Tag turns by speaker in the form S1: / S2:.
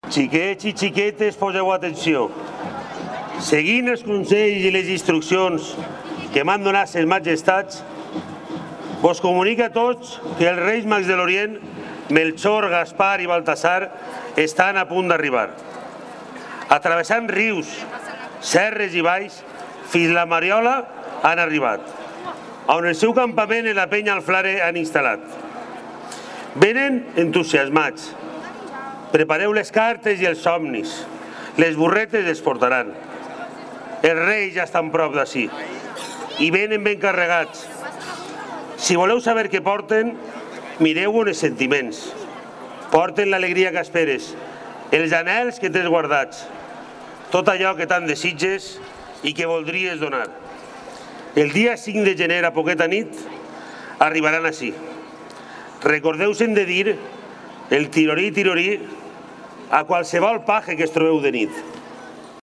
S1: Xiquets i xiquetes, poseu atenció. Seguint els consells i les instruccions que m'han donat les majestats, vos comunica a tots que els Reis Mags de l'Orient, Melchor, Gaspar i Baltasar, estan a punt d'arribar. Atravessant rius, serres i valls, fins la Mariola han arribat, on el seu campament en la penya Alflare han instal·lat. Venen entusiasmats. Prepareu les cartes i els somnis. Les burretes els portaran. Els reis ja estan prop d'ací i venen ben carregats. Si voleu saber què porten, mireu-ho en els sentiments. Porten l'alegria que esperes, els anhels que tens guardats, tot allò que tant desitges i que voldries donar. El dia 5 de gener a poqueta nit arribaran ací. Recordeu-se'n de dir el tirorí, tirorí a qualsevol paje que es trobeu de nit.